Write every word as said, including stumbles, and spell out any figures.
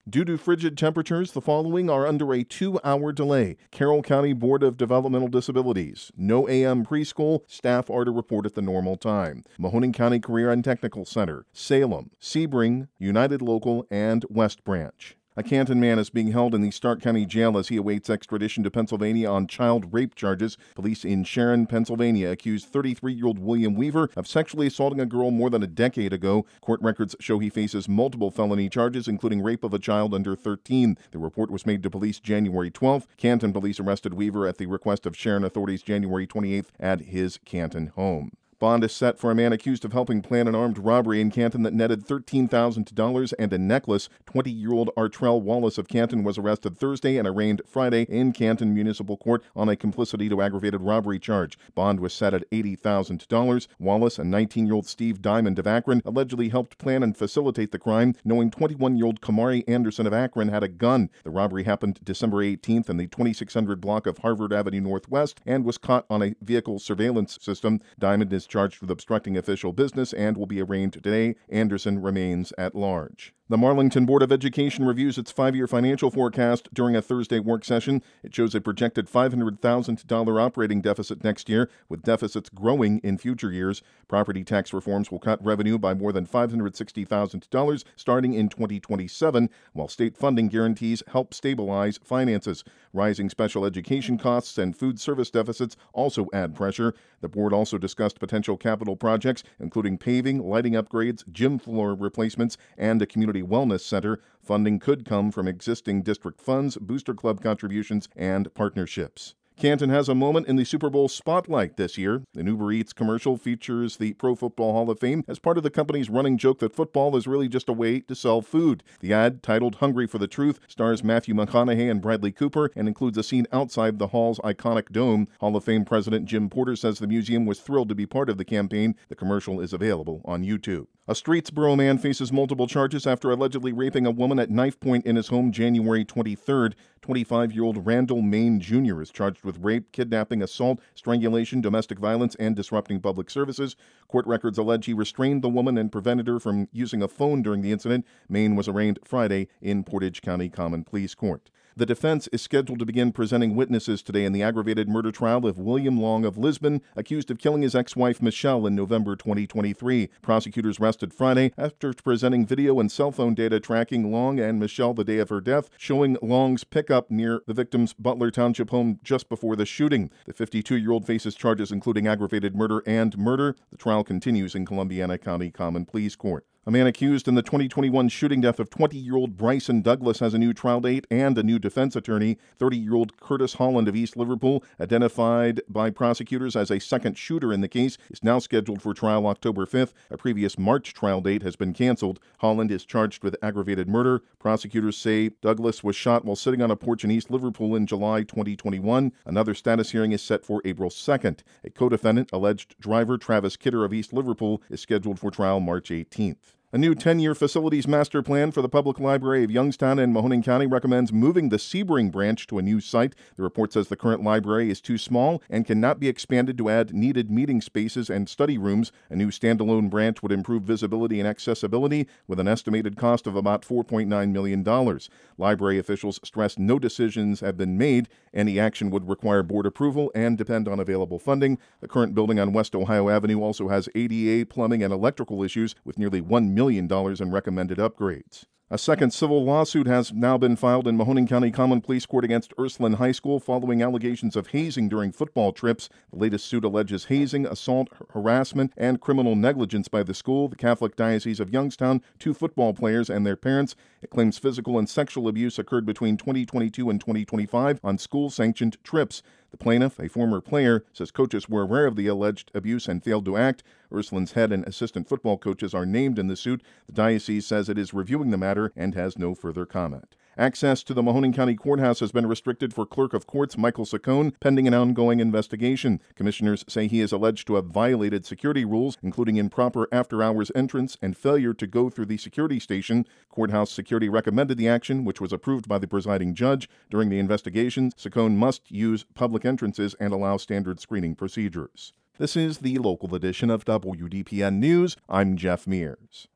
Due to frigid temperatures, the following are under a two-hour delay. Carroll County Board of Developmental Disabilities. No A M preschool. Staff are to report at the normal time. Mahoning County Career and Technical Center. Salem, Sebring, United Local, and West Branch. A Canton man is being held in the Stark County Jail as he awaits extradition to Pennsylvania on child rape charges. Police in Sharon, Pennsylvania, accused thirty-three-year-old William Weaver of sexually assaulting a girl more than a decade ago. Court records show he faces multiple felony charges, including rape of a child under thirteen. The report was made to police January twelfth. Canton police arrested Weaver at the request of Sharon authorities January twenty-eighth at his Canton home. Bond is set for a man accused of helping plan an armed robbery in Canton that netted thirteen thousand dollars and a necklace. twenty-year-old Artrell Wallace of Canton was arrested Thursday and arraigned Friday in Canton Municipal Court on a complicity to aggravated robbery charge. Bond was set at eighty thousand dollars. Wallace and nineteen-year-old Steve Diamond of Akron allegedly helped plan and facilitate the crime, knowing twenty-one-year-old Kamari Anderson of Akron had a gun. The robbery happened December eighteenth in the twenty-six hundred block of Harvard Avenue Northwest and was caught on a vehicle surveillance system. Diamond is charged with obstructing official business and will be arraigned today. Anderson remains at large. The Marlington Board of Education reviews its five-year financial forecast during a Thursday work session. It shows a projected five hundred thousand dollars operating deficit next year, with deficits growing in future years. Property tax reforms will cut revenue by more than five hundred sixty thousand dollars starting in twenty twenty-seven, while state funding guarantees help stabilize finances. Rising special education costs and food service deficits also add pressure. The board also discussed potential capital projects, including paving, lighting upgrades, gym floor replacements, and a community wellness center. Funding could come from existing district funds, booster club contributions, and partnerships. Canton has a moment in the Super Bowl spotlight this year. An Uber Eats commercial features the Pro Football Hall of Fame as part of the company's running joke that football is really just a way to sell food. The ad, titled Hungry for the Truth, stars Matthew McConaughey and Bradley Cooper and includes a scene outside the hall's iconic dome. Hall of Fame President Jim Porter says the museum was thrilled to be part of the campaign. The commercial is available on YouTube. A Streetsboro man faces multiple charges after allegedly raping a woman at knife point in his home January twenty-third. twenty-five-year-old Randall Main Junior is charged with rape, kidnapping, assault, strangulation, domestic violence, and disrupting public services. Court records allege he restrained the woman and prevented her from using a phone during the incident. Main was arraigned Friday in Portage County Common Pleas Court. The defense is scheduled to begin presenting witnesses today in the aggravated murder trial of William Long of Lisbon, accused of killing his ex-wife Michelle in November twenty twenty-three. Prosecutors arrested Friday after presenting video and cell phone data tracking Long and Michelle the day of her death, showing Long's pickup near the victim's Butler Township home just before the shooting. The fifty-two-year-old faces charges including aggravated murder and murder. The trial continues in Columbiana County Common Pleas Court. A man accused in the twenty twenty-one shooting death of twenty-year-old Bryson Douglas has a new trial date and a new defense attorney. thirty-year-old Curtis Holland of East Liverpool, identified by prosecutors as a second shooter in the case, is now scheduled for trial October fifth. A previous March trial date has been canceled. Holland is charged with aggravated murder. Prosecutors say Douglas was shot while sitting on a porch in East Liverpool in July twenty twenty-one. Another status hearing is set for April second. A co-defendant, alleged driver Travis Kidder of East Liverpool, is scheduled for trial March eighteenth. A new ten-year facilities master plan for the Public Library of Youngstown and Mahoning County recommends moving the Sebring branch to a new site. The report says the current library is too small and cannot be expanded to add needed meeting spaces and study rooms. A new standalone branch would improve visibility and accessibility with an estimated cost of about four point nine million dollars. Library officials stress no decisions have been made. Any action would require board approval and depend on available funding. The current building on West Ohio Avenue also has A D A, plumbing, and electrical issues with nearly one million dollars in recommended upgrades. A second civil lawsuit has now been filed in Mahoning County Common Pleas Court against Ursuline High School following allegations of hazing during football trips. The latest suit alleges hazing, assault, harassment, and criminal negligence by the school, the Catholic Diocese of Youngstown, two football players, and their parents. It claims physical and sexual abuse occurred between twenty twenty-two and twenty twenty-five on school-sanctioned trips. The plaintiff, a former player, says coaches were aware of the alleged abuse and failed to act. Ursuline's head and assistant football coaches are named in the suit. The diocese says it is reviewing the matter and has no further comment. Access to the Mahoning County Courthouse has been restricted for Clerk of Courts Michael Saccone, pending an ongoing investigation. Commissioners say he is alleged to have violated security rules, including improper after-hours entrance and failure to go through the security station. Courthouse security recommended the action, which was approved by the presiding judge. During the investigation, Saccone must use public entrances and allow standard screening procedures. This is the local edition of W D P N News. I'm Jeff Mears.